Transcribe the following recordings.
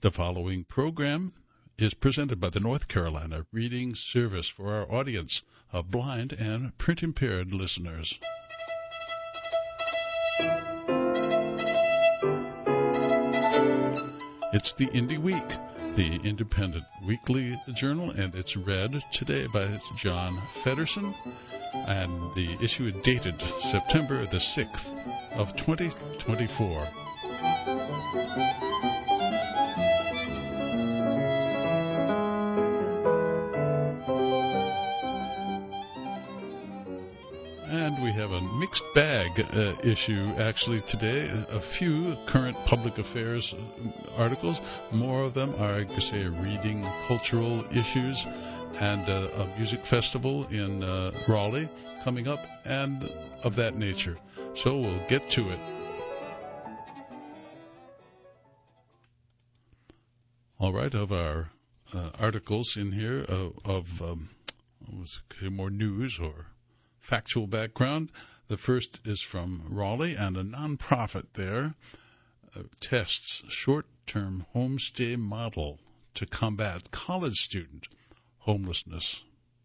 The following program is presented by the North Carolina Reading Service for our audience of blind and print-impaired listeners. It's the Indie Week, the independent weekly journal, and it's read today by John Feddersen, and the issue is dated September the 6th of 2024. And we have a mixed bag issue actually today. A few current public affairs articles. More of them are, say, reading cultural issues and a music festival in Raleigh coming up and of that nature. So we'll get to it. All right, of our articles in here more news or factual background. The first is from Raleigh, and a nonprofit there tests short-term homestay model to combat college student homelessness.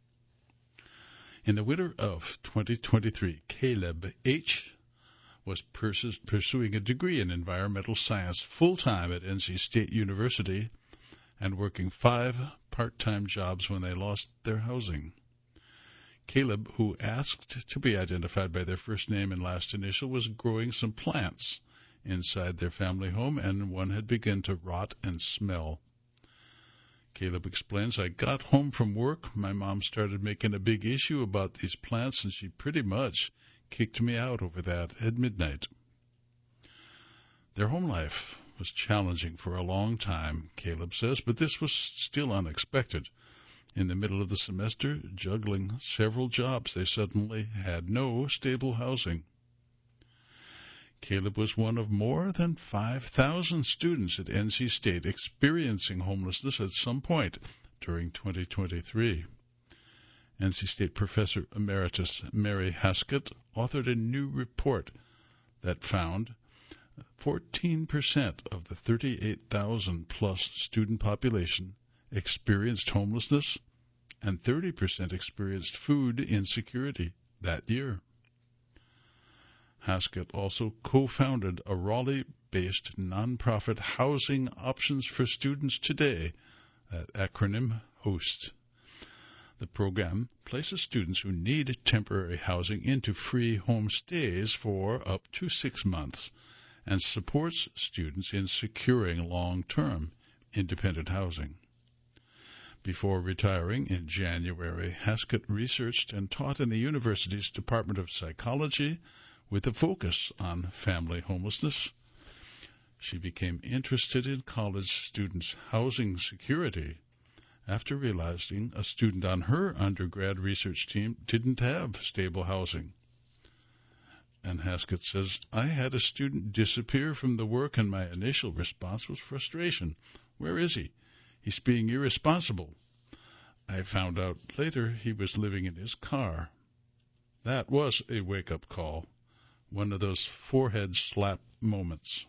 In the winter of 2023, Caleb H. was pursuing a degree in environmental science full-time at NC State University and working 5 part-time jobs when they lost their housing. Caleb, who asked to be identified by their first name and last initial, was growing some plants inside their family home, and one had begun to rot and smell. Caleb explains, "I got home from work. My mom started making a big issue about these plants, and she pretty much kicked me out over that at midnight." Their home life was challenging for a long time, Caleb says, but this was still unexpected. In the middle of the semester, juggling several jobs, they suddenly had no stable housing. Caleb was one of more than 5,000 students at NC State experiencing homelessness at some point during 2023. NC State Professor Emeritus Mary Haskett authored a new report that found 14% of the 38,000-plus student population experienced homelessness, and 30% experienced food insecurity that year. Haskett also co-founded a Raleigh-based nonprofit Housing Options for Students Today, that acronym HOST. The program places students who need temporary housing into free home stays for up to 6 months and supports students in securing long-term independent housing. Before retiring in January, Haskett researched and taught in the university's Department of Psychology with a focus on family homelessness. She became interested in college students' housing security after realizing a student on her undergrad research team didn't have stable housing. And Haskett says, "I had a student disappear from the work, and my initial response was frustration. Where is he? He's being irresponsible. I found out later he was living in his car." That was a wake-up call, one of those forehead slap moments.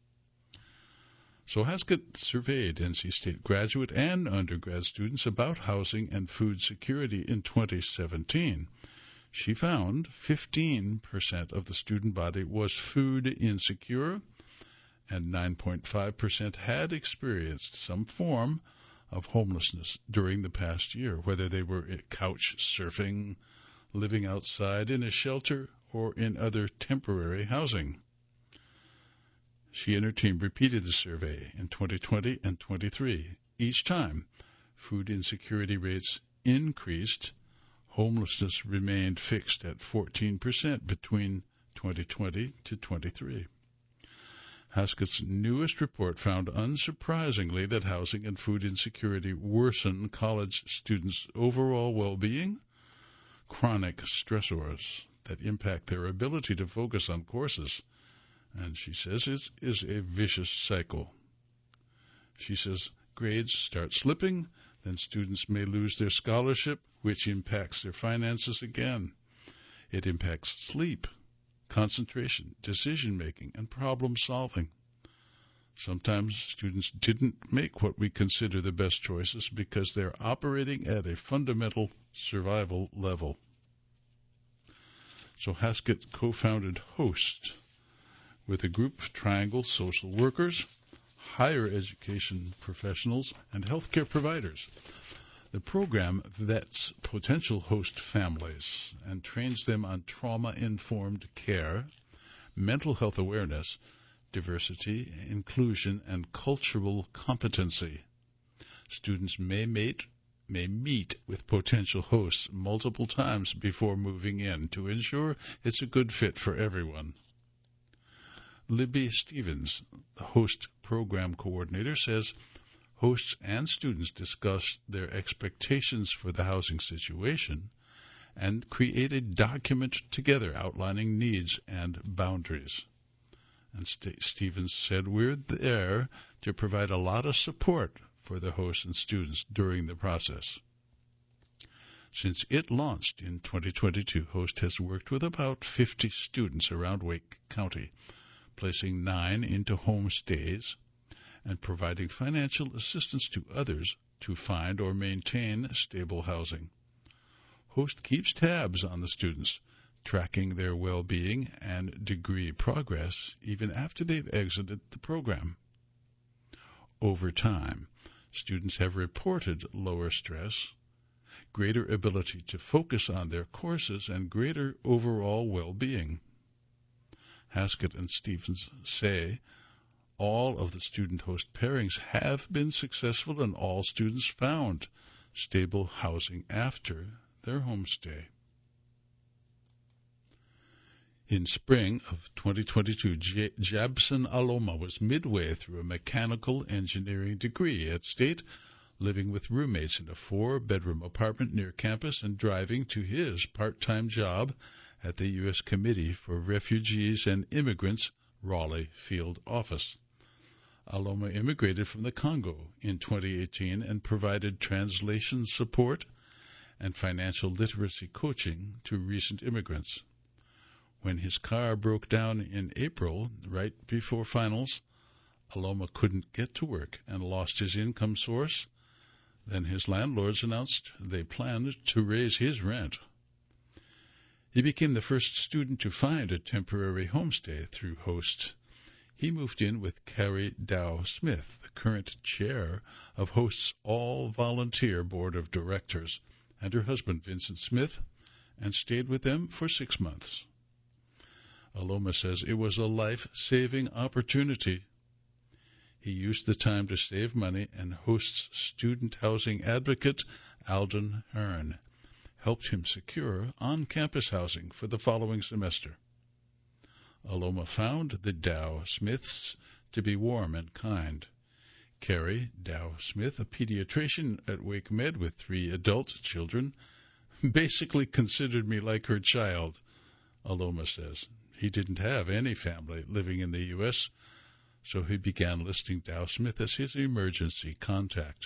So Haskett surveyed NC State graduate and undergrad students about housing and food security in 2017. She found 15% of the student body was food insecure, and 9.5% had experienced some form of homelessness during the past year, whether they were couch surfing, living outside in a shelter, or in other temporary housing. She and her team repeated the survey in 2020 and 23. Each time, food insecurity rates increased. Homelessness remained fixed at 14% between 2020 to 23. Haskett's newest report found, unsurprisingly, that housing and food insecurity worsen college students' overall well-being, chronic stressors that impact their ability to focus on courses. And she says it is a vicious cycle. She says grades start slipping, then students may lose their scholarship, which impacts their finances again. It impacts sleep, concentration, decision-making, and problem-solving. Sometimes students didn't make what we consider the best choices because they're operating at a fundamental survival level. So Haskett co-founded HOST with a group of Triangle social workers, higher education professionals, and healthcare providers. The program vets potential host families and trains them on trauma-informed care, mental health awareness, diversity, inclusion, and cultural competency. Students may meet with potential hosts multiple times before moving in to ensure it's a good fit for everyone. Libby Stevens, the host program coordinator, says hosts and students discuss their expectations for the housing situation and create a document together outlining needs and boundaries. And Stevens said, we're there to provide a lot of support for the hosts and students during the process. Since it launched in 2022, HOST has worked with about 50 students around Wake County, placing 9 into homestays and providing financial assistance to others to find or maintain stable housing. HOST keeps tabs on the students, tracking their well-being and degree progress even after they've exited the program. Over time, students have reported lower stress, greater ability to focus on their courses, and greater overall well-being. Haskett and Stevens say all of the student-host pairings have been successful and all students found stable housing after their homestay. In spring of 2022, Jabson Aloma was midway through a mechanical engineering degree at State, living with roommates in a 4-bedroom apartment near campus and driving to his part-time job at the U.S. Committee for Refugees and Immigrants Raleigh field office. Aloma immigrated from the Congo in 2018 and provided translation support and financial literacy coaching to recent immigrants. When his car broke down in April, right before finals, Aloma couldn't get to work and lost his income source. Then his landlords announced they planned to raise his rent. He became the first student to find a temporary homestay through HOST. He moved in with Carrie Dow Smith, the current chair of HOST's all-volunteer board of directors, and her husband, Vincent Smith, and stayed with them for 6 months. Aloma says it was a life-saving opportunity. He used the time to save money, and HOST's student housing advocate, Alden Hearn, helped him secure on-campus housing for the following semester. Aloma found the Dow Smiths to be warm and kind. Carrie Dow Smith, a pediatrician at Wake Med with 3 adult children, basically considered me like her child, Aloma says. He didn't have any family living in the U.S., so he began listing Dow Smith as his emergency contact.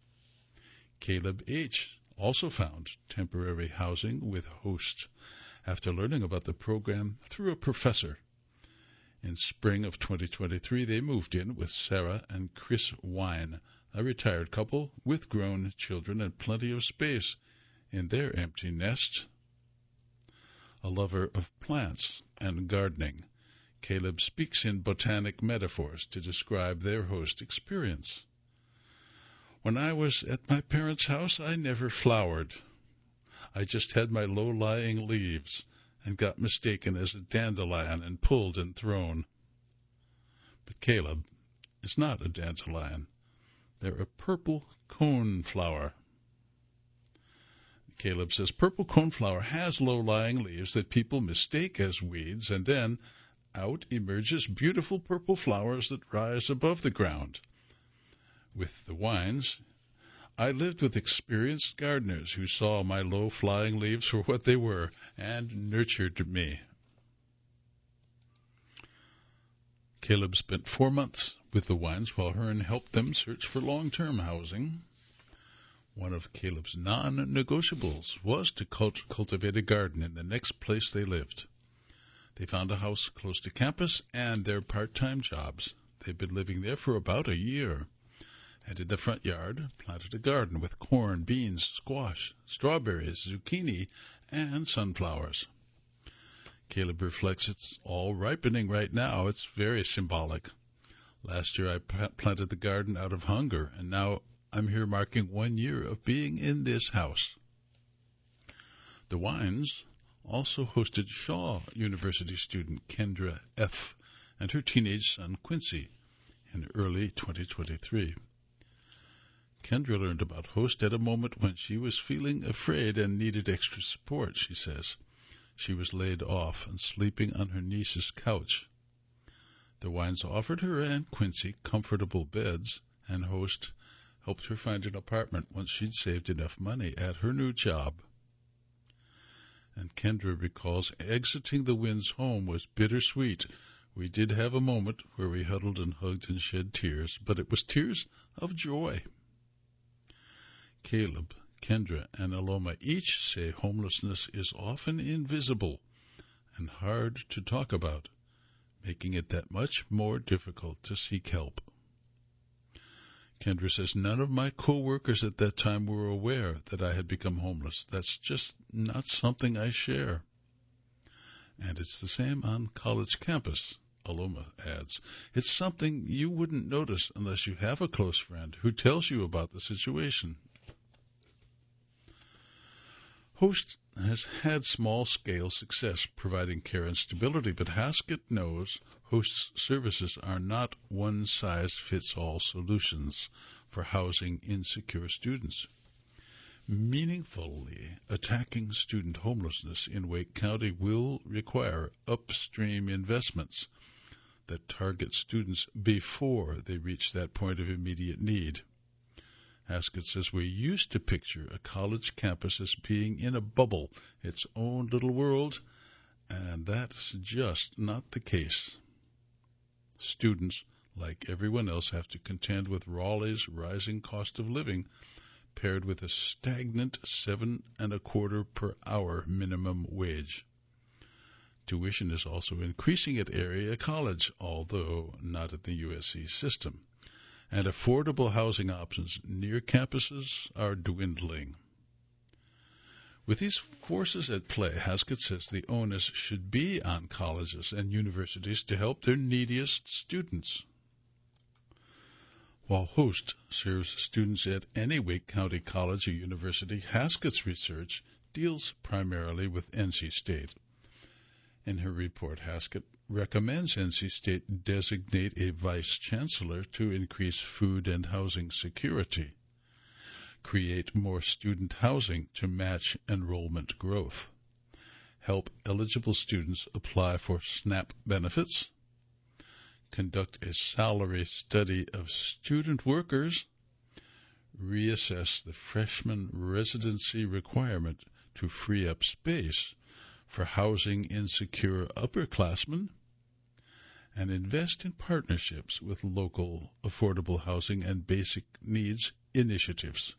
Caleb H. also found temporary housing with HOST after learning about the program through a professor. In spring of 2023, they moved in with Sarah and Chris Wine, a retired couple with grown children and plenty of space in their empty nest. A lover of plants and gardening, Caleb speaks in botanic metaphors to describe their HOST experience. When I was at my parents' house, I never flowered. I just had my low-lying leaves and got mistaken as a dandelion and pulled and thrown. But Caleb is not a dandelion. They're a purple coneflower. Caleb says purple coneflower has low-lying leaves that people mistake as weeds, and then out emerges beautiful purple flowers that rise above the ground. With the Wines, I lived with experienced gardeners who saw my low-flying leaves for what they were and nurtured me. Caleb spent 4 months with the Wines while Hearn helped them search for long-term housing. One of Caleb's non-negotiables was to cultivate a garden in the next place they lived. They found a house close to campus and their part-time jobs. They've been living there for about a year, and in the front yard planted a garden with corn, beans, squash, strawberries, zucchini, and sunflowers. Caleb reflects, it's all ripening right now. It's very symbolic. Last year I planted the garden out of hunger, and now I'm here marking 1 year of being in this house. The Wines also hosted Shaw University student Kendra F. and her teenage son Quincy in early 2023. Kendra learned about Host at a moment when she was feeling afraid and needed extra support, she says. She was laid off and sleeping on her niece's couch. The Wines offered her and Quincy comfortable beds, and Host helped her find an apartment once she'd saved enough money at her new job. And Kendra recalls exiting the Winds' home was bittersweet. We did have a moment where we huddled and hugged and shed tears, but it was tears of joy. Caleb, Kendra, and Aloma each say homelessness is often invisible and hard to talk about, making it that much more difficult to seek help. Kendra says, none of my co-workers at that time were aware that I had become homeless. That's just not something I share. And it's the same on college campus, Aloma adds. It's something you wouldn't notice unless you have a close friend who tells you about the situation. Host has had small-scale success providing care and stability, but Haskett knows Host's services are not one-size-fits-all solutions for housing insecure students. Meaningfully attacking student homelessness in Wake County will require upstream investments that target students before they reach that point of immediate need. Haskett says, we used to picture a college campus as being in a bubble, its own little world, and that's just not the case. Students, like everyone else, have to contend with Raleigh's rising cost of living, paired with a stagnant 7.25 per hour minimum wage. Tuition is also increasing at area college, although not at the USC system. And affordable housing options near campuses are dwindling. With these forces at play, Haskett says the onus should be on colleges and universities to help their neediest students. While Host serves students at any Wake County college or university, Haskett's research deals primarily with NC State. In her report, Haskett recommends NC State designate a vice chancellor to increase food and housing security, create more student housing to match enrollment growth, help eligible students apply for SNAP benefits, conduct a salary study of student workers, reassess the freshman residency requirement to free up space for housing insecure upperclassmen, and invest in partnerships with local affordable housing and basic needs initiatives.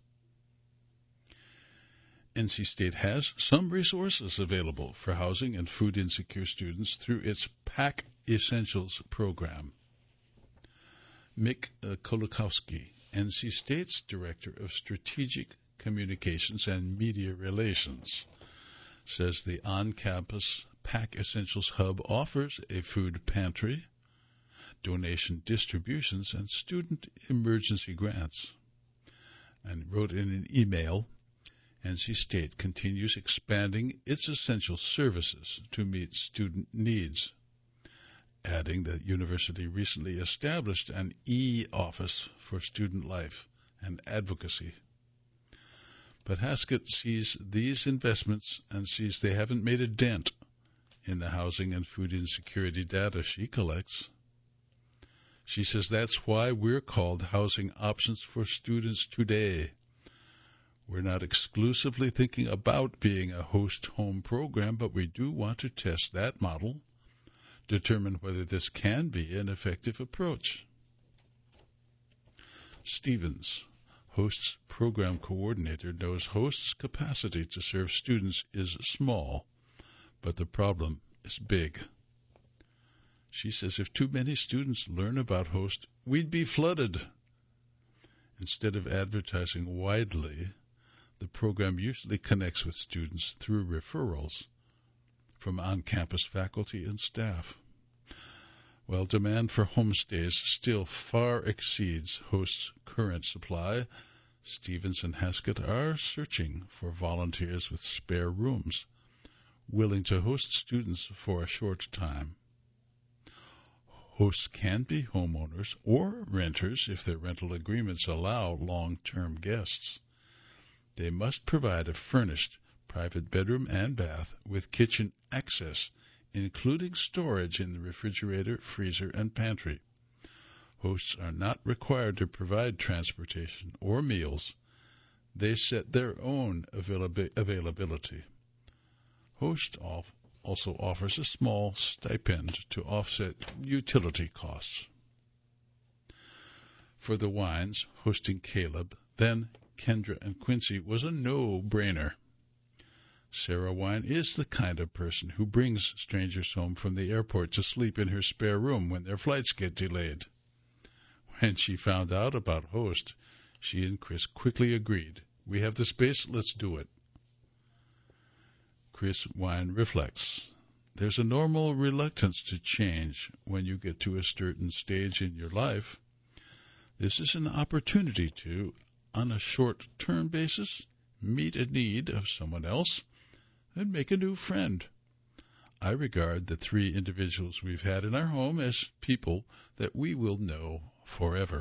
NC State has some resources available for housing and food insecure students through its PAC Essentials program. Mick Kolakowski, NC State's Director of Strategic Communications and Media Relations, says the on-campus PAC Essentials Hub offers a food pantry, donation distributions, and student emergency grants. And wrote in an email, NC State continues expanding its essential services to meet student needs, adding that university recently established an e-office for student life and advocacy. But Haskett sees these investments and sees they haven't made a dent in the housing and food insecurity data she collects. She says that's why we're called Housing Options for Students today. We're not exclusively thinking about being a host home program, but we do want to test that model, determine whether this can be an effective approach. Stevens, Host's program coordinator, knows Host's capacity to serve students is small, but the problem is big. She says if too many students learn about Host, we'd be flooded. Instead of advertising widely, the program usually connects with students through referrals from on-campus faculty and staff. While demand for homestays still far exceeds Host's current supply, Stevens and Haskett are searching for volunteers with spare rooms, willing to host students for a short time. Hosts can be homeowners or renters if their rental agreements allow long-term guests. They must provide a furnished private bedroom and bath with kitchen access, including storage in the refrigerator, freezer, and pantry. Hosts are not required to provide transportation or meals. They set their own availability. Host also offers a small stipend to offset utility costs. For the Wines, hosting Caleb, then Kendra and Quincy was a no-brainer. Sarah Wine is the kind of person who brings strangers home from the airport to sleep in her spare room when their flights get delayed. When she found out about Host, she and Chris quickly agreed. We have the space, let's do it. Chris Wine reflects. There's a normal reluctance to change when you get to a certain stage in your life. This is an opportunity to, on a short-term basis, meet a need of someone else and make a new friend. I regard the 3 individuals we've had in our home as people that we will know forever.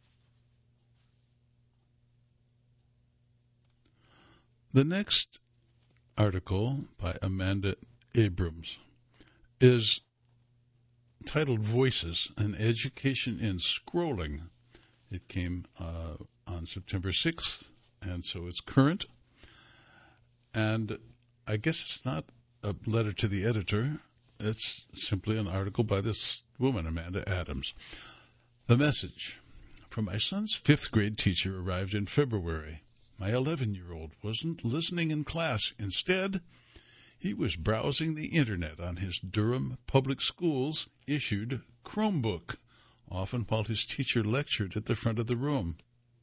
The next article by Amanda Abrams is titled Voices, an Education in Scrolling. It came on September 6th, and so it's current. And I guess it's not a letter to the editor. It's simply an article by this woman, Amanda Adams. The message from my son's 5th grade teacher arrived in February. My 11-year-old wasn't listening in class. Instead, he was browsing the internet on his Durham Public Schools issued Chromebook, often while his teacher lectured at the front of the room.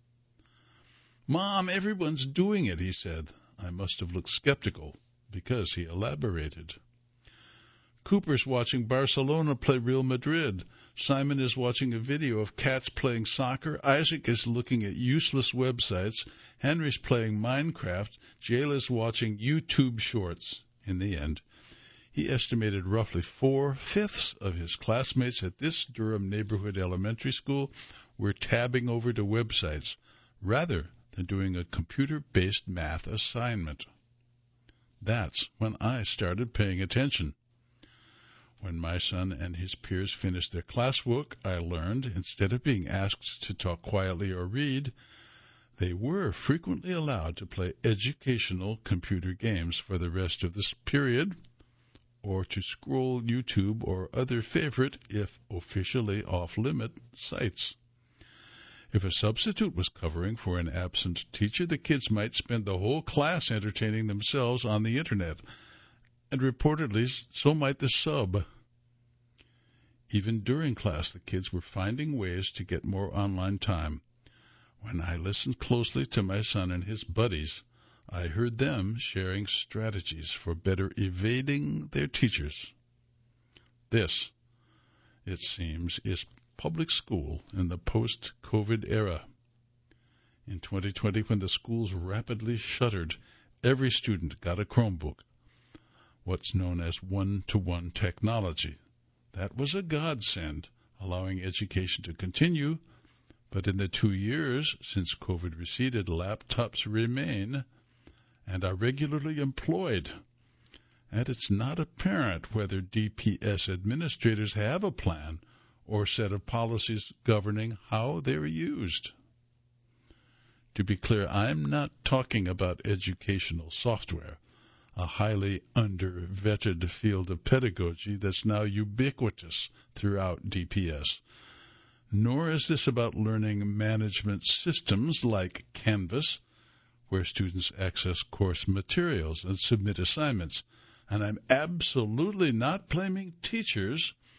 Mom, everyone's doing it, he said. I must have looked skeptical because he elaborated. Cooper's watching Barcelona play Real Madrid. Simon is watching a video of cats playing soccer. Isaac is looking at useless websites. Henry's playing Minecraft. Jayla's watching YouTube shorts. In the end, he estimated roughly 4/5 of his classmates at this Durham neighborhood elementary school were tabbing over to websites rather than doing a computer-based math assignment. That's when I started paying attention. When my son and his peers finished their classwork, I learned, instead of being asked to talk quietly or read, they were frequently allowed to play educational computer games for the rest of this period, or to scroll YouTube or other favorite, if officially off-limit, sites. If a substitute was covering for an absent teacher, the kids might spend the whole class entertaining themselves on the internet, and reportedly so might the sub. Even during class, the kids were finding ways to get more online time. When I listened closely to my son and his buddies, I heard them sharing strategies for better evading their teachers. This, it seems, is public school in the post-COVID era. In 2020, when the schools rapidly shuttered, every student got a Chromebook, what's known as one-to-one technology. That was a godsend, allowing education to continue, but in the 2 years since COVID receded, laptops remain and are regularly employed. And it's not apparent whether DPS administrators have a plan or set of policies governing how they're used. To be clear, I'm not talking about educational software, a highly under-vetted field of pedagogy that's now ubiquitous throughout DPS. Nor is this about learning management systems like Canvas, where students access course materials and submit assignments. And I'm absolutely not blaming teachers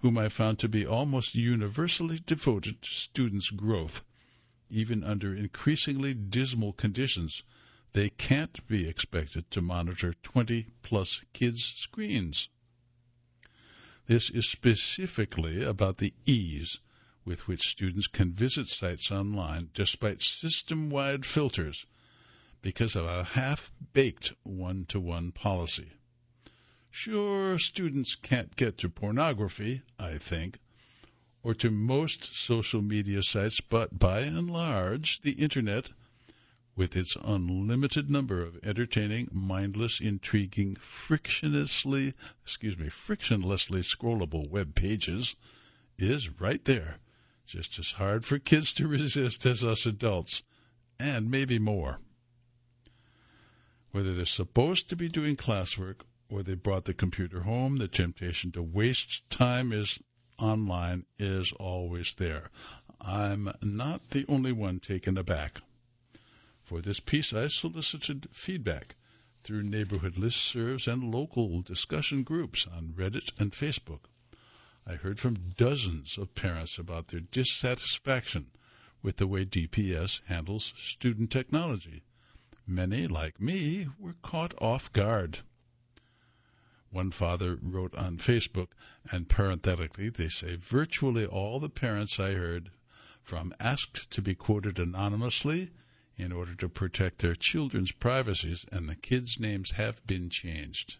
whom I found to be almost universally devoted to students' growth. Even under increasingly dismal conditions, they can't be expected to monitor 20-plus kids' screens. This is specifically about the ease with which students can visit sites online despite system-wide filters because of a half-baked one-to-one policy. Sure, students can't get to pornography, I think, or to most social media sites, but by and large, the Internet, with its unlimited number of entertaining, mindless, intriguing, frictionlessly scrollable web pages, is right there, just as hard for kids to resist as us adults, and maybe more. Whether they're supposed to be doing classwork or they brought the computer home, the temptation to waste time online is always there. I'm not the only one taken aback. For this piece, I solicited feedback through neighborhood listservs and local discussion groups on Reddit and Facebook. I heard from dozens of parents about their dissatisfaction with the way DPS handles student technology. Many, like me, were caught off guard. One father wrote on Facebook, and parenthetically they say, virtually all the parents I heard from asked to be quoted anonymously in order to protect their children's privacies, and the kids' names have been changed.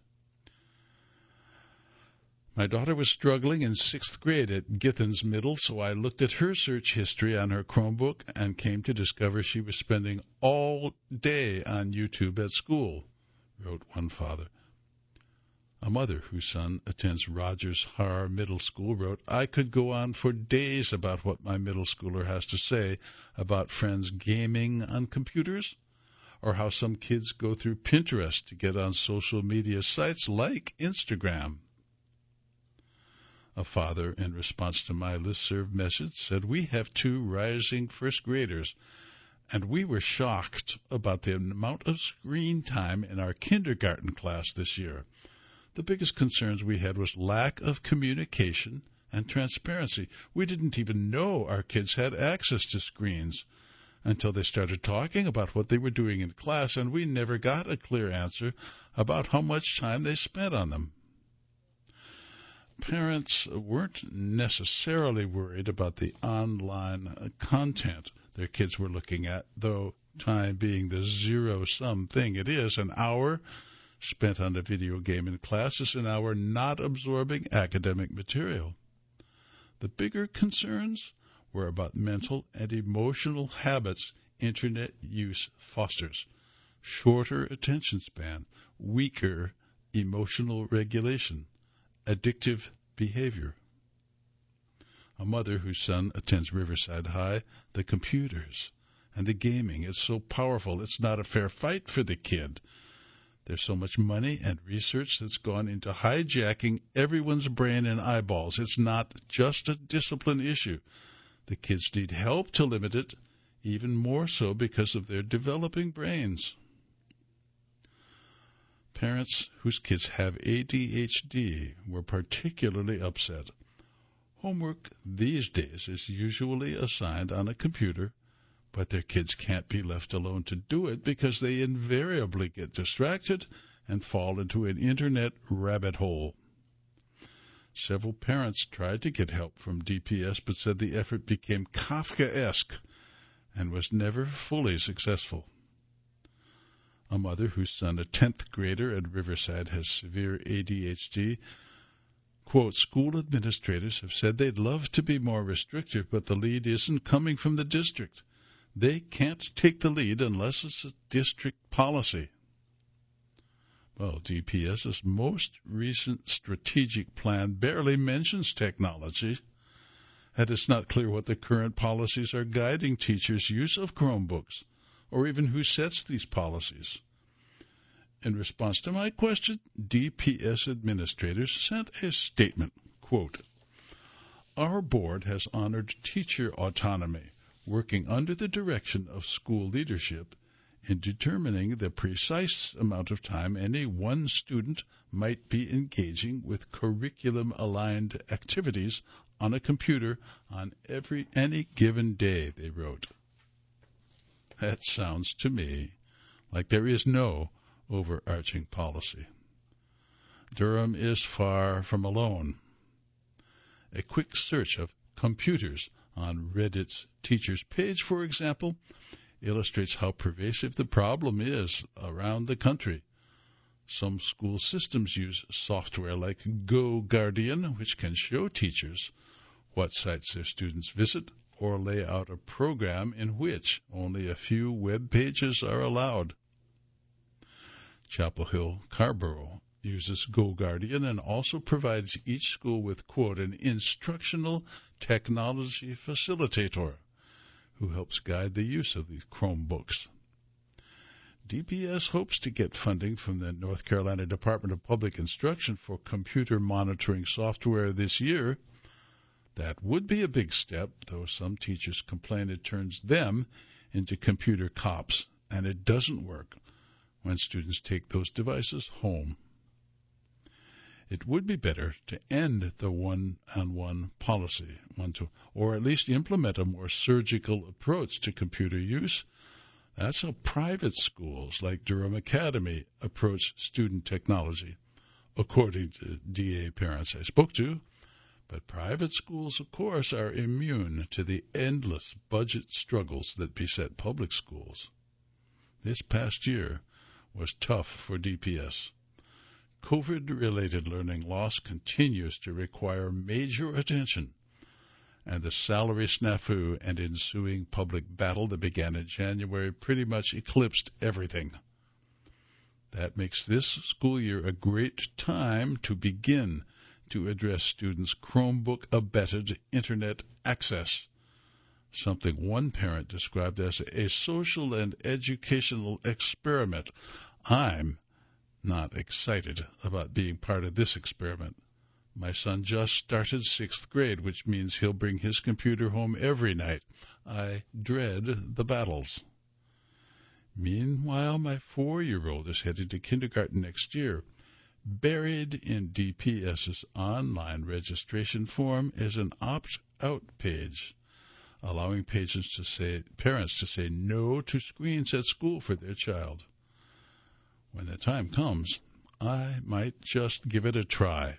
My daughter was struggling in 6th grade at Githens Middle, so I looked at her search history on her Chromebook and came to discover she was spending all day on YouTube at school, wrote one father. A mother whose son attends Rogers Har Middle School wrote, I could go on for days about what my middle schooler has to say about friends gaming on computers, or how some kids go through Pinterest to get on social media sites like Instagram. A father, in response to my listserv message, said, we have 2 rising first graders, and we were shocked about the amount of screen time in our kindergarten class this year. The biggest concerns we had was lack of communication and transparency. We didn't even know our kids had access to screens until they started talking about what they were doing in class, and we never got a clear answer about how much time they spent on them. Parents weren't necessarily worried about the online content their kids were looking at, though time being the zero-sum thing it is. An hour spent on a video game in class is an hour not absorbing academic material. The bigger concerns were about mental and emotional habits Internet use fosters: shorter attention span, weaker emotional regulation, addictive behavior. A mother whose son attends Riverside High, the computers and the gaming, it's so powerful, it's not a fair fight for the kid. There's so much money and research that's gone into hijacking everyone's brain and eyeballs. It's not just a discipline issue. The kids need help to limit it, even more so because of their developing brains. Parents whose kids have ADHD were particularly upset. Homework these days is usually assigned on a computer, but their kids can't be left alone to do it because they invariably get distracted and fall into an Internet rabbit hole. Several parents tried to get help from DPS but said the effort became Kafkaesque and was never fully successful. A mother whose son, a 10th grader at Riverside, has severe ADHD, quote, school administrators have said they'd love to be more restrictive, but the lead isn't coming from the district. They can't take the lead unless it's a district policy. Well, DPS's most recent strategic plan barely mentions technology, and it's not clear what the current policies are guiding teachers' use of Chromebooks, or even who sets these policies. In response to my question, DPS administrators sent a statement, quote, our board has honored teacher autonomy, working under the direction of school leadership in determining the precise amount of time any one student might be engaging with curriculum-aligned activities on a computer on any given day, they wrote. That sounds to me like there is no overarching policy. Durham is far from alone. A quick search of computers on Reddit's teachers page, for example, illustrates how pervasive the problem is around the country. Some school systems use software like GoGuardian, which can show teachers what sites their students visit or lay out a program in which only a few web pages are allowed. Chapel Hill Carborough uses GoGuardian and also provides each school with, quote, an instructional technology facilitator who helps guide the use of these Chromebooks. DPS hopes to get funding from the North Carolina Department of Public Instruction for computer monitoring software this year. That would be a big step, though some teachers complain it turns them into computer cops, and it doesn't work when students take those devices home. It would be better to end the one-on-one policy, or at least implement a more surgical approach to computer use. That's how private schools like Durham Academy approach student technology, according to DA parents I spoke to. But private schools, of course, are immune to the endless budget struggles that beset public schools. This past year was tough for DPS. COVID-related learning loss continues to require major attention, and the salary snafu and ensuing public battle that began in January pretty much eclipsed everything. That makes this school year a great time to begin to address students' Chromebook-abetted internet access, something one parent described as a social and educational experiment. I'm not excited about being part of this experiment. My son just started 6th grade, which means he'll bring his computer home every night. I dread the battles. Meanwhile, my 4-year-old is headed to kindergarten next year. Buried in DPS's online registration form is an opt-out page, allowing parents to say no to screens at school for their child. When the time comes, I might just give it a try.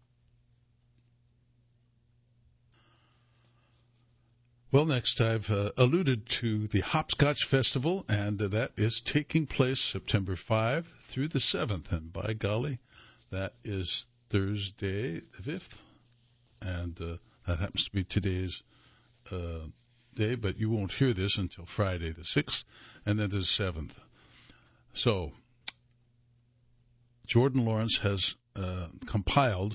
Well, next I've alluded to the Hopscotch Festival, and that is taking place September 5 through the 7th. And by golly, that is Thursday the 5th, and that happens to be today's day, but you won't hear this until Friday the 6th, and then the 7th. So, Jordan Lawrence has compiled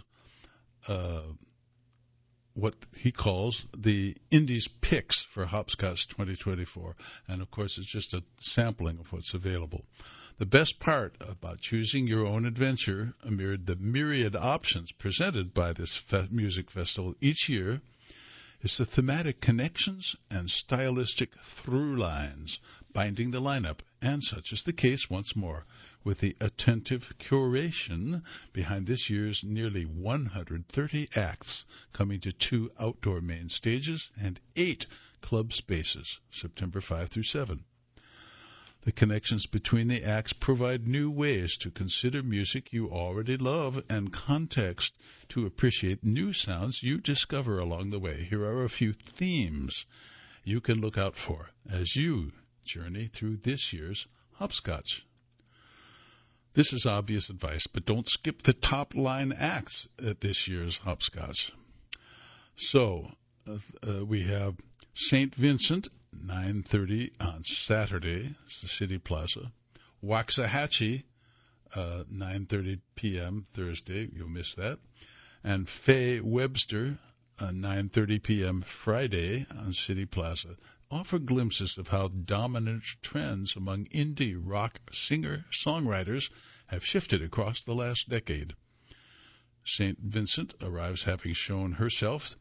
what he calls the Indies Picks for Hopscotch 2024. And, of course, it's just a sampling of what's available. The best part about choosing your own adventure amid the myriad options presented by this music festival each year is the thematic connections and stylistic through lines binding the lineup, and such is the case once more with the attentive curation behind this year's nearly 130 acts coming to 2 outdoor main stages and 8 club spaces, September 5 through 7. The connections between the acts provide new ways to consider music you already love and context to appreciate new sounds you discover along the way. Here are a few themes you can look out for as you journey through this year's Hopscotch. This is obvious advice, but don't skip the top line acts at this year's Hopscotch. So, we have St. Vincent, 9:30 on Saturday. It's the City Plaza. Waxahachie, 9:30 p.m. Thursday. You'll miss that. And Faye Webster, 9:30 p.m. Friday on City Plaza. Offer glimpses of how dominant trends among indie rock singer-songwriters have shifted across the last decade. St. Vincent arrives having shown herself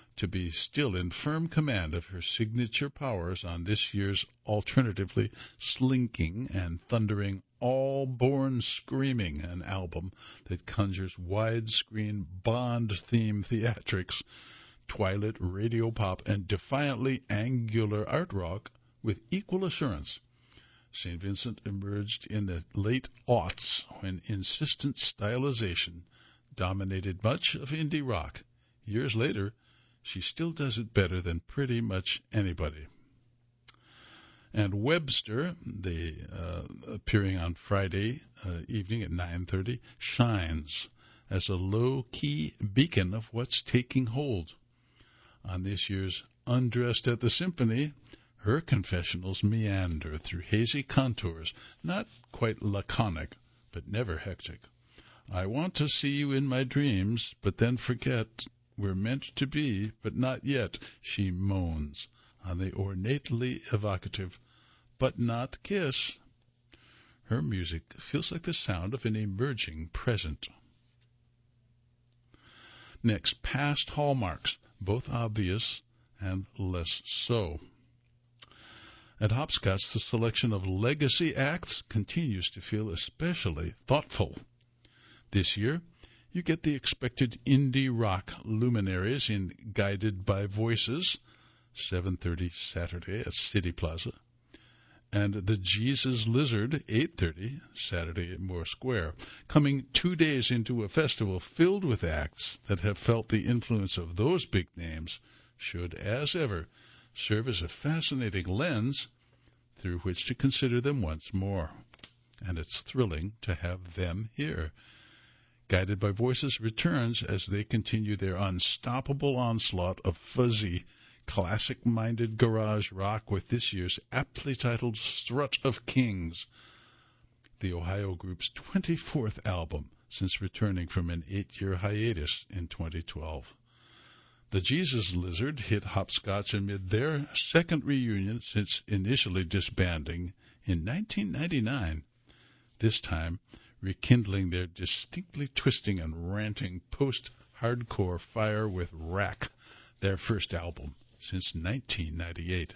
to be still in firm command of her signature powers on this year's alternatively slinking and thundering All Born Screaming, an album that conjures widescreen Bond-themed theatrics, twilit radio pop, and defiantly angular art rock with equal assurance. St. Vincent emerged in the late aughts when insistent stylization dominated much of indie rock. Years later, she still does it better than pretty much anybody. And Webster, appearing on Friday evening at 9:30, shines as a low-key beacon of what's taking hold. On this year's Undressed at the Symphony, her confessionals meander through hazy contours, not quite laconic, but never hectic. I want to see you in my dreams, but then forget we're meant to be, but not yet, she moans on the ornately evocative, but not kiss. Her music feels like the sound of an emerging present. Next, past hallmarks, both obvious and less so. At Hopscotch, the selection of legacy acts continues to feel especially thoughtful. This year, you get the expected indie rock luminaries in Guided by Voices, 7:30 Saturday at City Plaza, and the Jesus Lizard, 8:30 Saturday at Moore Square, coming 2 days into a festival filled with acts that have felt the influence of those big names should, as ever, serve as a fascinating lens through which to consider them once more. And it's thrilling to have them here. Guided by Voices returns as they continue their unstoppable onslaught of fuzzy, classic-minded garage rock with this year's aptly titled Strut of Kings, the Ohio group's 24th album since returning from an 8-year hiatus in 2012. The Jesus Lizard hit Hopscotch amid their second reunion since initially disbanding in 1999, this time rekindling their distinctly twisting and ranting post-hardcore fire with Rack, their first album since 1998.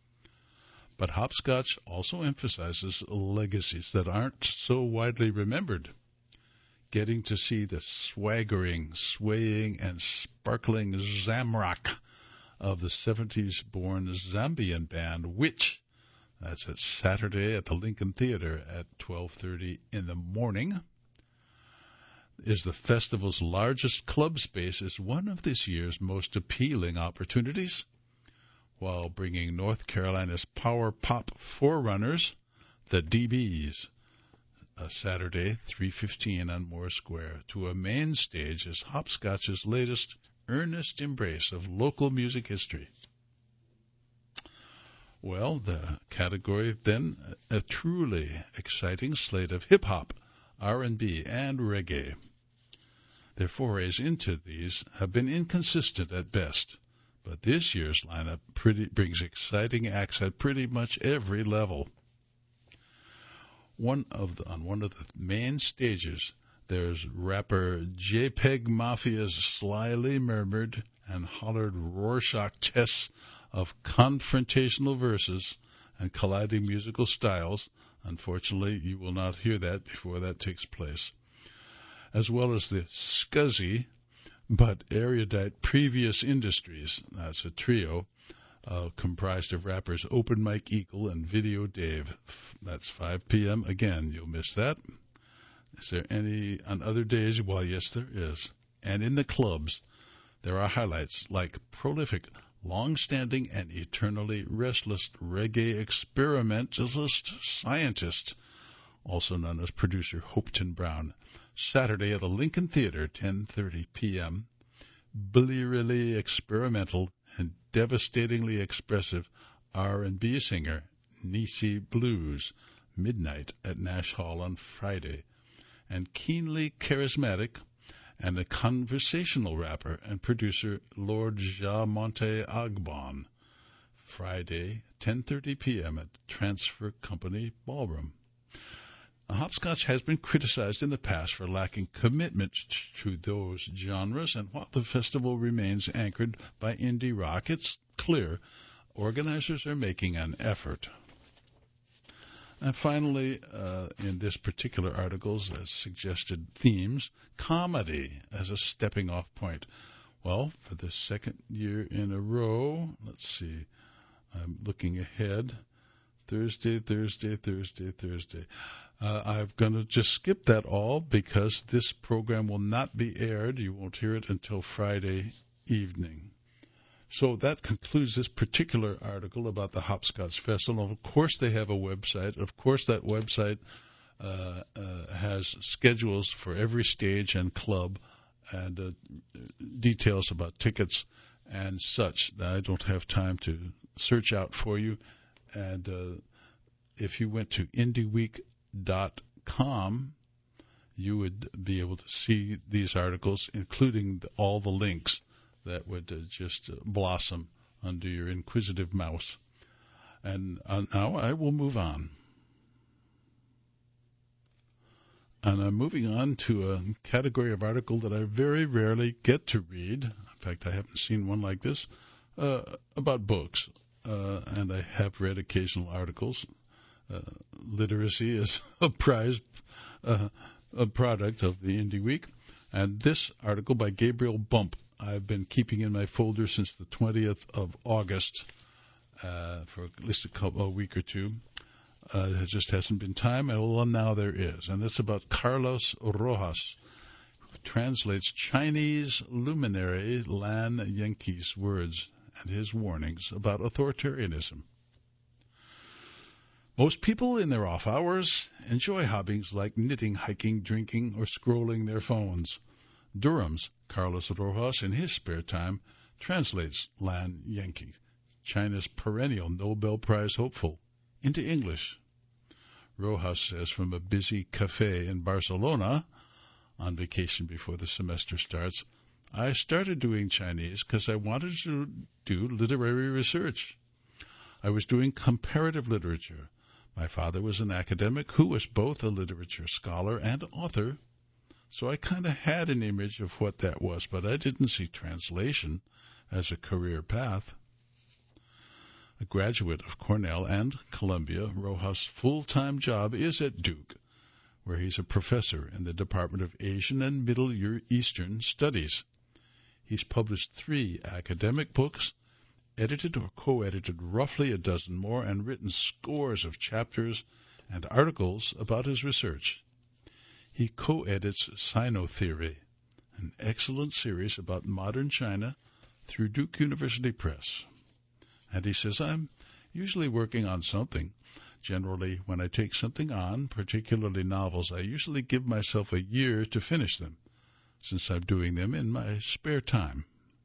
But Hopscotch also emphasizes legacies that aren't so widely remembered. Getting to see the swaggering, swaying, and sparkling Zamrock of the 70s-born Zambian band Witch. That's at Saturday at the Lincoln Theater at 12:30 in the morning. Is the festival's largest club space is one of this year's most appealing opportunities, while bringing North Carolina's power pop forerunners, the DBs, Saturday, 3:15 on Moore Square, to a main stage as Hopscotch's latest earnest embrace of local music history. Well, the category then, a truly exciting slate of hip-hop, R&B, and reggae. Their forays into these have been inconsistent at best, but this year's lineup brings exciting acts at pretty much every level. On one of the main stages, there's rapper JPEG Mafia's slyly murmured and hollered Rorschach tests of confrontational verses and colliding musical styles. Unfortunately, you will not hear that before that takes place. As well as the scuzzy but erudite Previous Industries. That's a trio comprised of rappers Open Mike Eagle and Video Dave. That's 5 p.m. Again, you'll miss that. Is there any on other days? Well, yes, there is. And in the clubs, there are highlights like prolific, long-standing, and eternally restless reggae experimentalist scientist, also known as producer Hopeton Brown. Saturday at the Lincoln Theater, 10:30 p.m. Blearily experimental and devastatingly expressive R&B singer Nisi Blues, midnight at Nash Hall on Friday, and keenly charismatic and a conversational rapper and producer Lord Ja Monte Agbon, Friday, 10:30 p.m. at Transfer Company Ballroom. Hopscotch has been criticized in the past for lacking commitment to those genres, and while the festival remains anchored by indie rock, it's clear organizers are making an effort. And finally, in this particular article's suggested themes, comedy as a stepping-off point. Well, for the second year in a row, let's see, I'm looking ahead. Thursday. I'm going to just skip that all because this program will not be aired. You won't hear it until Friday evening. So that concludes this particular article about the Hopscotch Festival. Of course, they have a website. Of course, that website has schedules for every stage and club and details about tickets and such that I don't have time to search out for you. And if you went to indieweek.com, you would be able to see these articles, including all the links that would just blossom under your inquisitive mouse. And now I will move on. And I'm moving on to a category of article that I very rarely get to read. In fact, I haven't seen one like this, about books. And I have read occasional articles. Literacy is a prized a product of the Indie Week. And this article by Gabriel Bump, I've been keeping in my folder since the 20th of August for at least a week or two. There just hasn't been time. Well, now there is. And it's about Carlos Rojas, who translates Chinese luminary Lan Yenke's words and his warnings about authoritarianism. Most people in their off hours enjoy hobbies like knitting, hiking, drinking, or scrolling their phones. Durham's Carlos Rojas, in his spare time, translates Lan Yenke, China's perennial Nobel Prize hopeful, into English. Rojas says from a busy cafe in Barcelona, on vacation before the semester starts, I started doing Chinese because I wanted to do literary research. I was doing comparative literature. My father was an academic who was both a literature scholar and author, so I kind of had an image of what that was, but I didn't see translation as a career path. A graduate of Cornell and Columbia, Rojas' full-time job is at Duke, where he's a professor in the Department of Asian and Middle Eastern Studies. He's published 3 academic books, edited or co-edited roughly a dozen more, and written scores of chapters and articles about his research. He co-edits Sino-Theory, an excellent series about modern China through Duke University Press. And he says, I'm usually working on something. Generally, when I take something on, particularly novels, I usually give myself a year to finish them, since I'm doing them in my spare time.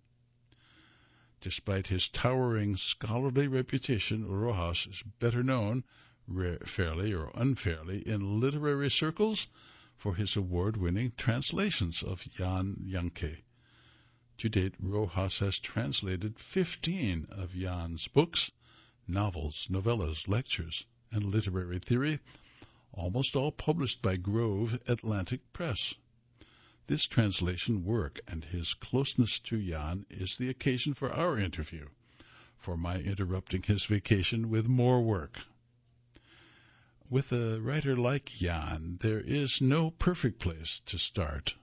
Despite his towering scholarly reputation, Rojas is better known, fairly or unfairly, in literary circles for his award-winning translations of Lan Yenke. To date, Rojas has translated 15 of Jan's books, novels, novellas, lectures, and literary theory, almost all published by Grove Atlantic Press. This translation work and his closeness to Jan is the occasion for our interview, for my interrupting his vacation with more work. With a writer like Jan, there is no perfect place to start.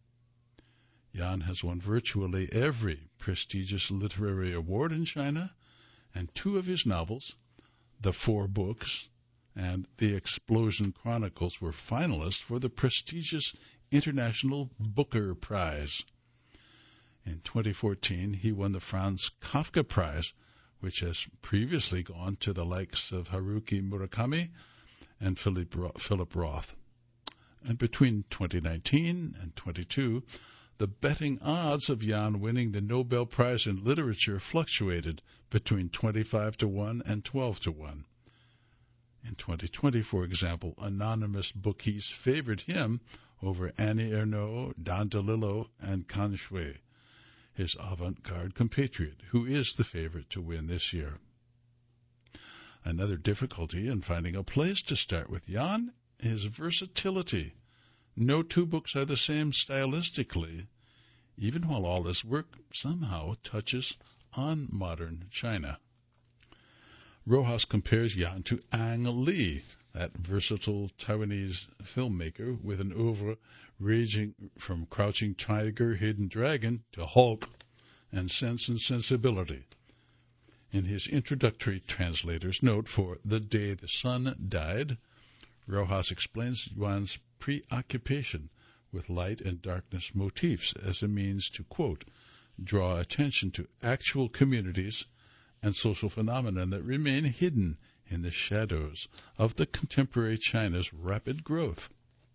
Jan has won virtually every prestigious literary award in China, and 2 of his novels, The 4 Books and The Explosion Chronicles, were finalists for the prestigious International Booker Prize. In 2014, he won the Franz Kafka Prize, which has previously gone to the likes of Haruki Murakami and Philip Roth. And between 2019 and 22, the betting odds of Jan winning the Nobel Prize in Literature fluctuated between 25-1 and 12-1. In 2020, for example, anonymous bookies favored him over Annie Ernaux, Don DeLillo, and Kan Shui, his avant-garde compatriot, who is the favorite to win this year. Another difficulty in finding a place to start with Jan his versatility. No two books are the same stylistically, even while all his work somehow touches on modern China. Rojas compares Yan to Ang Lee, that versatile Taiwanese filmmaker with an oeuvre ranging from Crouching Tiger, Hidden Dragon to Hulk and Sense and Sensibility. In his introductory translator's note for The Day the Sun Died, Rojas explains Yuan's preoccupation with light and darkness motifs as a means to, quote, draw attention to actual communities and social phenomena that remain hidden in the shadows of the contemporary China's rapid growth.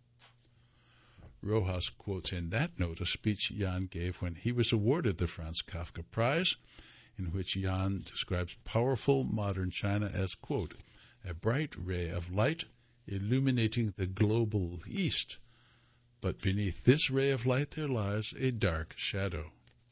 Rojas quotes in that note a speech Yan gave when he was awarded the Franz Kafka Prize, in which Yan describes powerful modern China as, quote, a bright ray of light illuminating the global East, but beneath this ray of light there lies a dark shadow.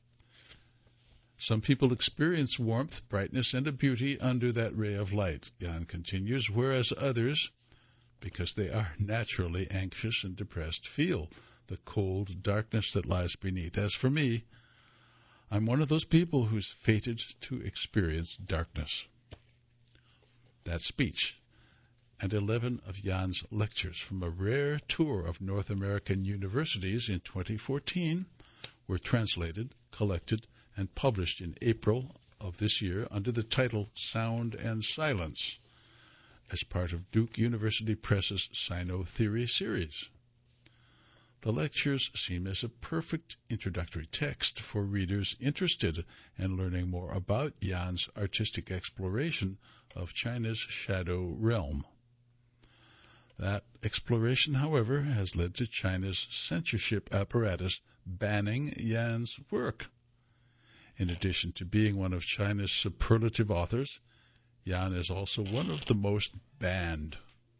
Some people experience warmth, brightness, and a beauty under that ray of light, Yan continues, whereas others, because they are naturally anxious and depressed, feel the cold darkness that lies beneath. As for me, I'm one of those people who's fated to experience darkness. That speech and 11 of Yan's lectures from a rare tour of North American universities in 2014 were translated, collected, and published in April of this year under the title Sound and Silence as part of Duke University Press's Sino-Theory series. The lectures seem as a perfect introductory text for readers interested in learning more about Yan's artistic exploration of China's shadow realm. That exploration, however, has led to China's censorship apparatus banning Yan's work. In addition to being one of China's superlative authors, Yan is also one of the most banned.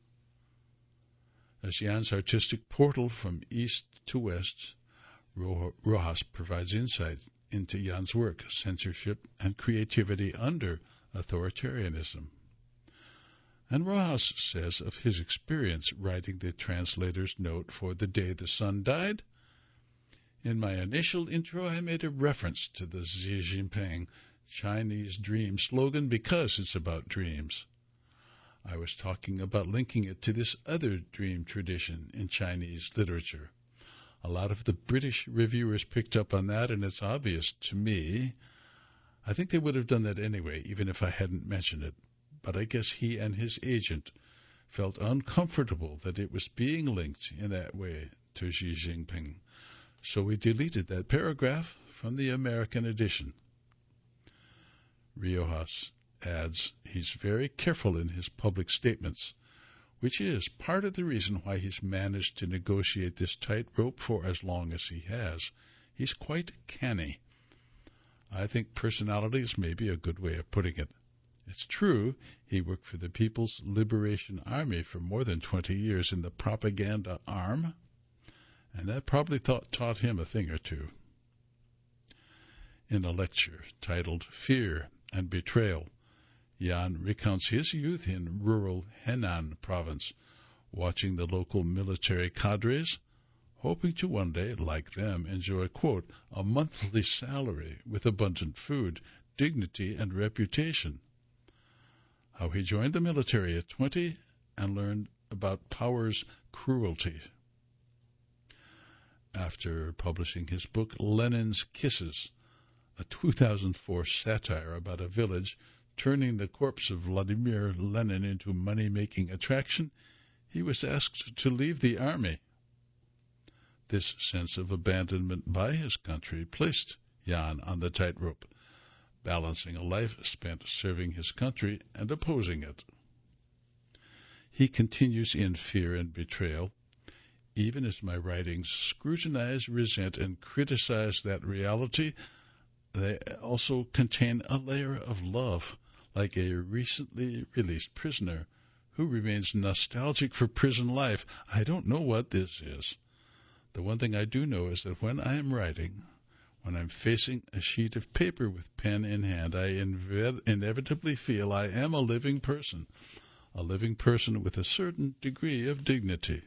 As Yan's artistic portal from east to west, Rojas provides insight into Yan's work, censorship, and creativity under authoritarianism. And Rojas says of his experience writing the translator's note for The Day the Sun Died, in my initial intro, I made a reference to the Xi Jinping Chinese Dream slogan because it's about dreams. I was talking about linking it to this other dream tradition in Chinese literature. A lot of the British reviewers picked up on that, and it's obvious to me. I think they would have done that anyway, even if I hadn't mentioned it. But I guess he and his agent felt uncomfortable that it was being linked in that way to Xi Jinping. So we deleted that paragraph from the American edition. Rojas adds he's very careful in his public statements, which is part of the reason why he's managed to negotiate this tightrope for as long as he has. He's quite canny. I think personality is maybe a good way of putting it. It's true, he worked for the People's Liberation Army for more than 20 years in the propaganda arm, and that probably taught him a thing or two. In a lecture titled Fear and Betrayal, Yan recounts his youth in rural Henan province, watching the local military cadres, hoping to one day, like them, enjoy, quote, a monthly salary with abundant food, dignity, and reputation. How he joined the military at 20 and learned about power's cruelty. After publishing his book Lenin's Kisses, a 2004 satire about a village turning the corpse of Vladimir Lenin into money-making attraction, he was asked to leave the army. This sense of abandonment by his country placed Yan on the tightrope, balancing a life spent serving his country and opposing it. He continues in Fear and Betrayal, even as my writings scrutinize, resent, and criticize that reality, they also contain a layer of love, like a recently released prisoner who remains nostalgic for prison life. I don't know what this is. The one thing I do know is that when I am writing, when I'm facing a sheet of paper with pen in hand, I inevitably feel I am a living person, a living person with a certain degree of dignity.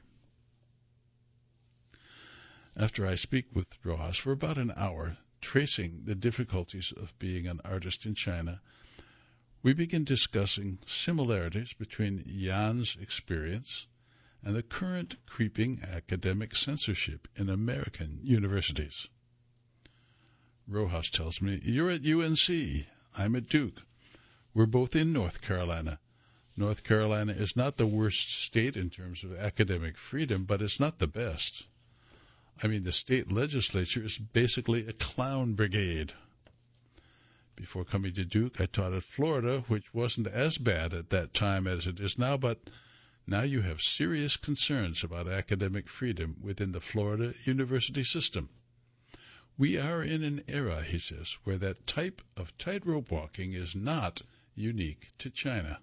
After I speak with Rojas for about an hour, tracing the difficulties of being an artist in China, we begin discussing similarities between Jan's experience and the current creeping academic censorship in American universities. Rojas tells me, "You're at UNC. I'm at Duke. We're both in North Carolina. North Carolina is not the worst state in terms of academic freedom, but it's not the best. I mean, the state legislature is basically a clown brigade. Before coming to Duke, I taught at Florida, which wasn't as bad at that time as it is now, but now you have serious concerns about academic freedom within the Florida university system. We are in an era," he says, "where that type of tightrope walking is not unique to China."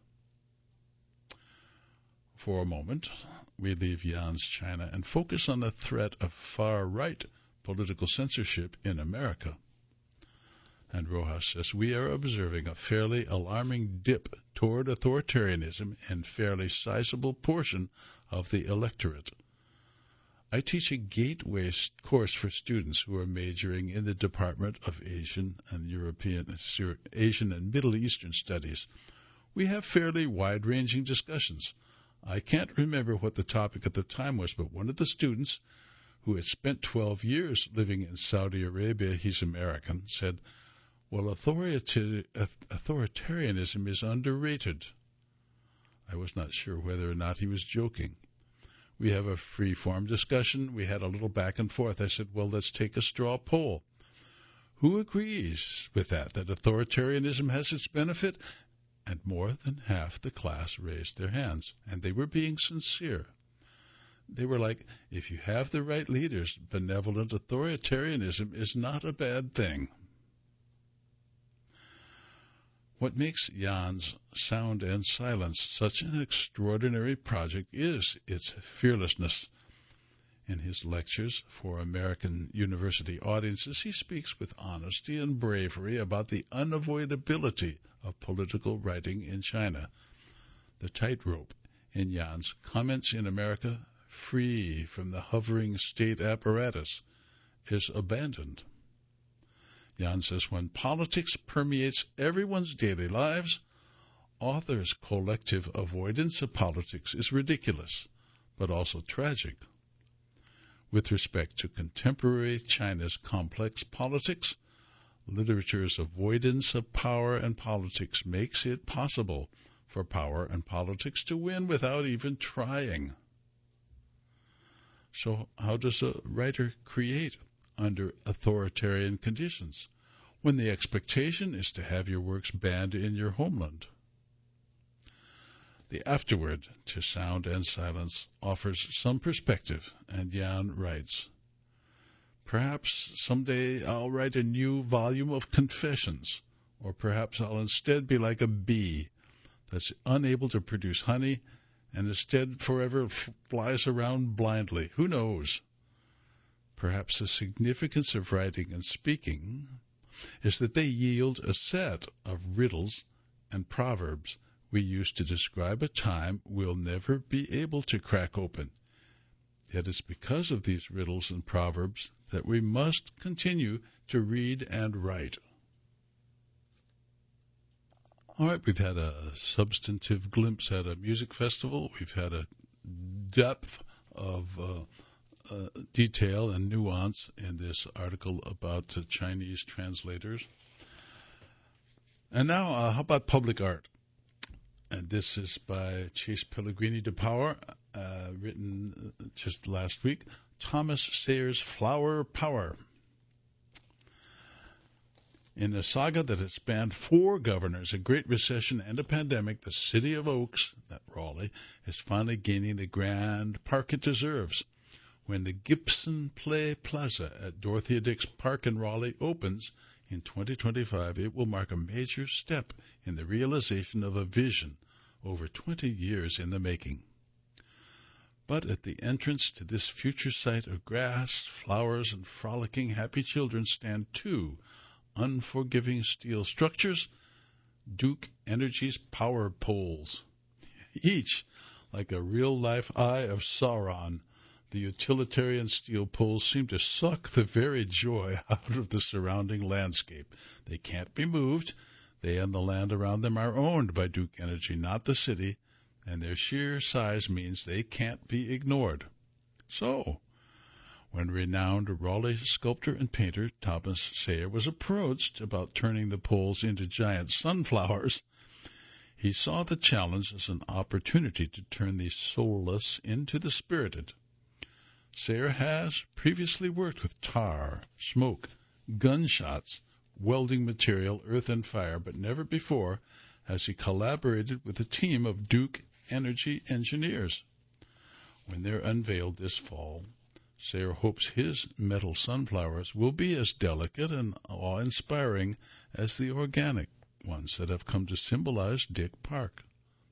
For a moment, we leave Jan's China and focus on the threat of far-right political censorship in America. And Rojas says, "We are observing a fairly alarming dip toward authoritarianism in a fairly sizable portion of the electorate. I teach a gateway course for students who are majoring in the Department of Asian and Middle Eastern Studies. We have fairly wide-ranging discussions. I can't remember what the topic at the time was, but one of the students, who had spent 12 years living in Saudi Arabia, he's American, said, 'Well, authoritarianism is underrated.' I was not sure whether or not he was joking. We have a free-form discussion. We had a little back and forth. I said, 'Well, let's take a straw poll. Who agrees with that authoritarianism has its benefit?' And more than half the class raised their hands, and they were being sincere. They were like, 'If you have the right leaders, benevolent authoritarianism is not a bad thing.'" What makes Jan's Sound and Silence such an extraordinary project is its fearlessness. In his lectures for American university audiences, he speaks with honesty and bravery about the unavoidability of political writing in China. The tightrope in Jan's Comments in America, free from the hovering state apparatus, is abandoned. Jan says, "When politics permeates everyone's daily lives, authors' collective avoidance of politics is ridiculous, but also tragic. With respect to contemporary China's complex politics, literature's avoidance of power and politics makes it possible for power and politics to win without even trying." So how does a writer create under authoritarian conditions when the expectation is to have your works banned in your homeland? The afterword to Sound and Silence offers some perspective, and Jan writes, "Perhaps someday I'll write a new volume of confessions, or perhaps I'll instead be like a bee that's unable to produce honey and instead forever flies around blindly. Who knows? Perhaps the significance of writing and speaking is that they yield a set of riddles and proverbs we use to describe a time we'll never be able to crack open. Yet it's because of these riddles and proverbs that we must continue to read and write." All right, we've had a substantive glimpse at a music festival. We've had a depth of detail and nuance in this article about Chinese translators. And now, how about public art? And this is by Chase Pellegrini de Power, written just last week. Thomas Sayers' Flower Power. In a saga that has spanned 4 governors, a Great Recession, and a pandemic, the city of Oaks, that Raleigh, is finally gaining the grand park it deserves. When the Gibson Play Plaza at Dorothea Dix Park in Raleigh opens in 2025, it will mark a major step in the realization of a vision over 20 years in the making. But at the entrance to this future site of grass, flowers, and frolicking happy children stand 2 unforgiving steel structures, Duke Energy's power poles. Each, like a real-life eye of Sauron, the utilitarian steel poles seem to suck the very joy out of the surrounding landscape. They can't be moved. They and the land around them are owned by Duke Energy, not the city, and their sheer size means they can't be ignored. So, when renowned Raleigh sculptor and painter Thomas Sayre was approached about turning the poles into giant sunflowers, he saw the challenge as an opportunity to turn the soulless into the spirited. Sayre has previously worked with tar, smoke, gunshots, welding material, earth and fire, but never before has he collaborated with a team of Duke Energy engineers. When they're unveiled this fall, Sayre hopes his metal sunflowers will be as delicate and awe-inspiring as the organic ones that have come to symbolize Dick Park.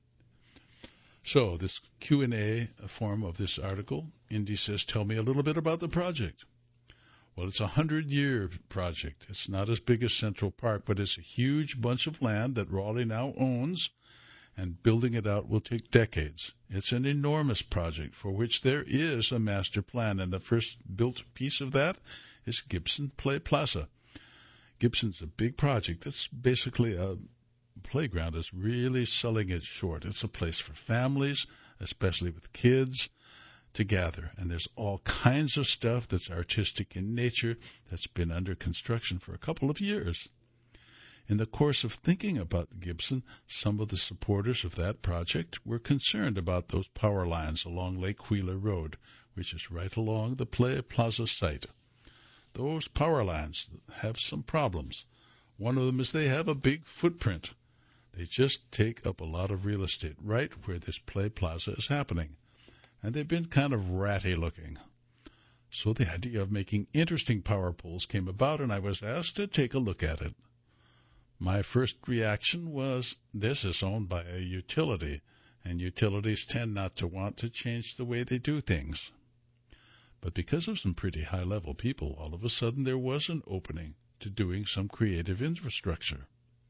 So, this Q&A form of this article, Indy says, tell me a little bit about the project. Well, it's a 100-year project. It's not as big as Central Park, but it's a huge bunch of land that Raleigh now owns, and building it out will take decades. It's an enormous project for which there is a master plan, and the first built piece of that is Gibson Play Plaza. Gibson's a big project. It's basically a playground is really selling it short. It's a place for families, especially with kids, to gather. And there's all kinds of stuff that's artistic in nature that's been under construction for a couple of years. In the course of thinking about Gibson, some of the supporters of that project were concerned about those power lines along Lake Wheeler Road, which is right along the Play Plaza site. Those power lines have some problems. One of them is they have a big footprint. They just take up a lot of real estate right where this Play Plaza is happening. And they've been kind of ratty looking. So the idea of making interesting power poles came about, and I was asked to take a look at it. My first reaction was, this is owned by a utility, and utilities tend not to want to change the way they do things. But because of some pretty high-level people, all of a sudden there was an opening to doing some creative infrastructure.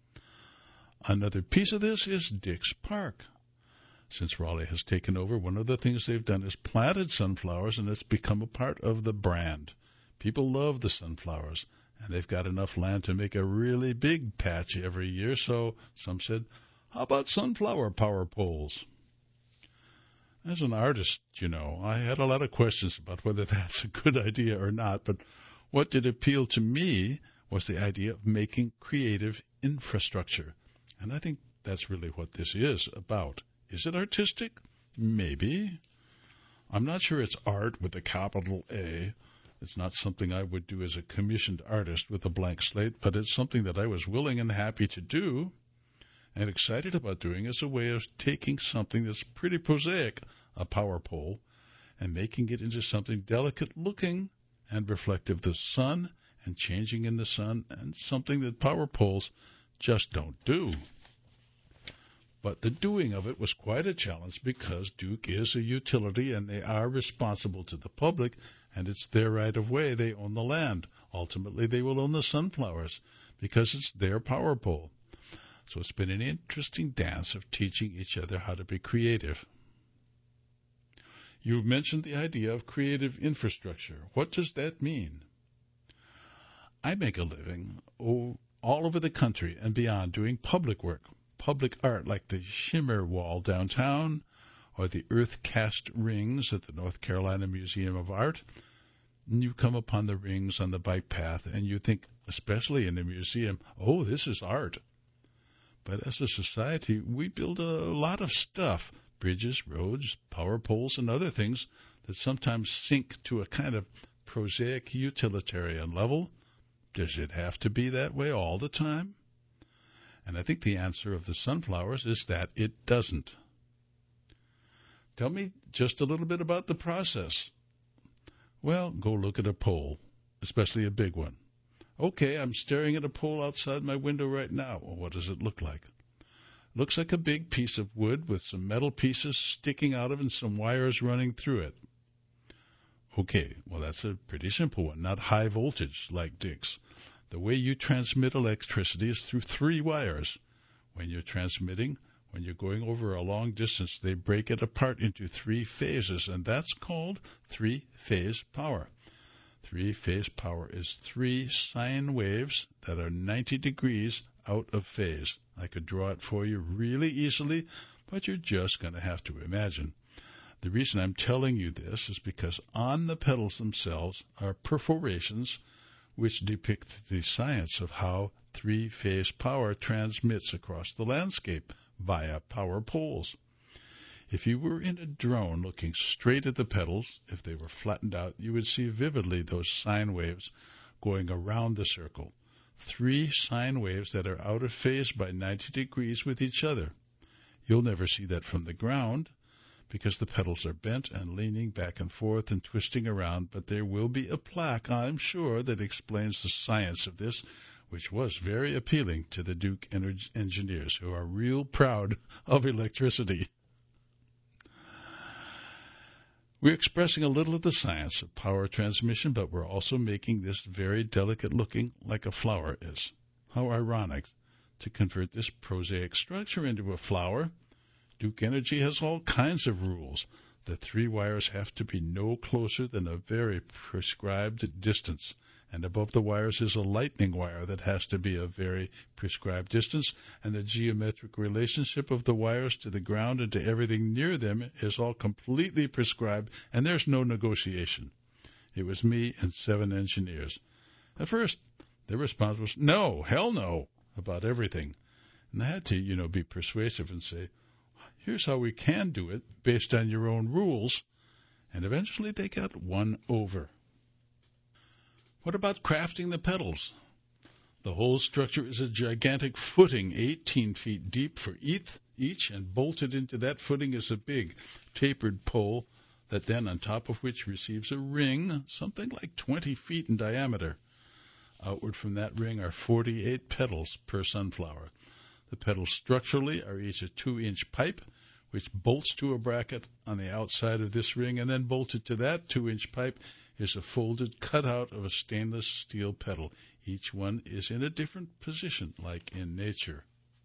Another piece of this is Dick's Park. Since Raleigh has taken over, one of the things they've done is planted sunflowers, and it's become a part of the brand. People love the sunflowers, and they've got enough land to make a really big patch every year, so some said, how about sunflower power poles? As an artist, I had a lot of questions about whether that's a good idea or not, but what did appeal to me was the idea of making creative infrastructure. And I think that's really what this is about. Is it artistic? Maybe. I'm not sure it's art with a capital A. It's not something I would do as a commissioned artist with a blank slate, but it's something that I was willing and happy to do and excited about doing as a way of taking something that's pretty prosaic, a power pole, and making it into something delicate looking and reflective of the sun and changing in the sun, and something that power poles just don't do. But the doing of it was quite a challenge because Duke is a utility and they are responsible to the public, and it's their right of way. They own the land. Ultimately, they will own the sunflowers because it's their power pole. So it's been an interesting dance of teaching each other how to be creative. You've mentioned the idea of creative infrastructure. What does that mean? I make a living all over the country and beyond doing public work, public art like the Shimmer Wall downtown or the earth-cast rings at the North Carolina Museum of Art. And you come upon the rings on the bike path and you think, especially in a museum, oh, this is art. But as a society, we build a lot of stuff, bridges, roads, power poles, and other things that sometimes sink to a kind of prosaic utilitarian level. Does it have to be that way all the time? And I think the answer of the sunflowers is that it doesn't. Tell me just a little bit about the process. Well, go look at a pole, especially a big one. Okay, I'm staring at a pole outside my window right now. Well, what does it look like? Looks like a big piece of wood with some metal pieces sticking out of it and some wires running through it. Okay, well, that's a pretty simple one, not high voltage like Dick's. The way you transmit electricity is through 3 wires. When When you're going over a long distance, they break it apart into 3 phases, and that's called 3-phase power. 3-phase power is 3 sine waves that are 90 degrees out of phase. I could draw it for you really easily, but you're just going to have to imagine. The reason I'm telling you this is because on the petals themselves are perforations which depict the science of how 3-phase power transmits across the landscape via power poles. If you were in a drone looking straight at the petals, if they were flattened out, you would see vividly those sine waves going around the circle. 3 sine waves that are out of phase by 90 degrees with each other. You'll never see that from the ground because the petals are bent and leaning back and forth and twisting around, but there will be a plaque, I'm sure, that explains the science of this, which was very appealing to the Duke engineers, who are real proud of electricity. We're expressing a little of the science of power transmission, but we're also making this very delicate looking like a flower is. How ironic to convert this prosaic structure into a flower. Duke Energy has all kinds of rules. The 3 wires have to be no closer than a very prescribed distance. And above the wires is a lightning wire that has to be a very prescribed distance, and the geometric relationship of the wires to the ground and to everything near them is all completely prescribed, and there's no negotiation. It was me and 7 engineers. At first, their response was, no, hell no, about everything. And I had to, be persuasive and say, here's how we can do it based on your own rules. And eventually they got won over. What about crafting the petals? The whole structure is a gigantic footing, 18 feet deep for each, and bolted into that footing is a big, tapered pole that then on top of which receives a ring, something like 20 feet in diameter. Outward from that ring are 48 petals per sunflower. The petals structurally are each a 2-inch pipe, which bolts to a bracket on the outside of this ring, and then bolted to that 2-inch pipe is a folded cutout of a stainless steel petal. Each one is in a different position, like in nature.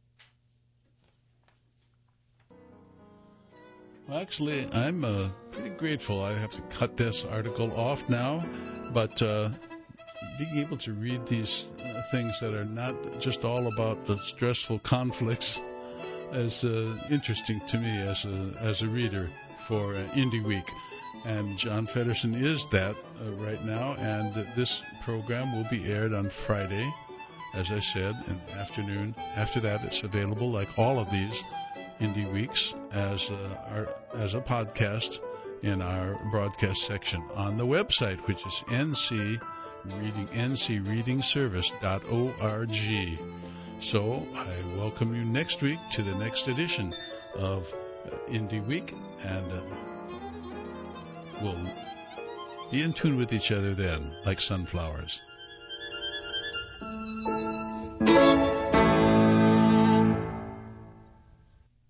Well, actually, I'm pretty grateful. I have to cut this article off now, but being able to read these things that are not just all about the stressful conflicts is interesting to me as a reader for Indie Week. And John Feddersen is that right now, and this program will be aired on Friday, as I said, in the afternoon. After that, it's available, like all of these Indie Weeks, as a podcast in our broadcast section on the website, which is ncreadingservice.org. So I welcome you next week to the next edition of Indie Week, and we'll be in tune with each other then, like sunflowers.